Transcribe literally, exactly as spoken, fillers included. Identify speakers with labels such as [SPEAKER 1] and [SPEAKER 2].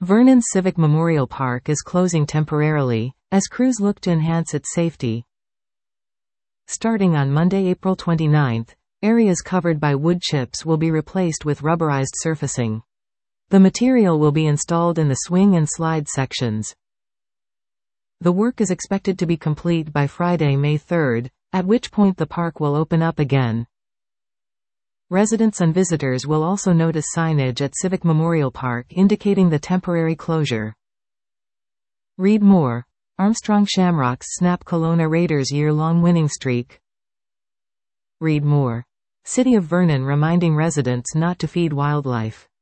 [SPEAKER 1] Vernon Civic Memorial Park is closing temporarily, as crews look to enhance its safety. Starting on Monday, April twenty-ninth, areas covered by wood chips will be replaced with rubberized surfacing. The material will be installed in the swing and slide sections. The work is expected to be complete by Friday, May third, at which point the park will open up again. Residents and visitors will also notice signage at Civic Memorial Park indicating the temporary closure. Read more. Armstrong Shamrocks snap Kelowna Raiders year-long winning streak. Read more. City of Vernon reminding residents not to feed wildlife.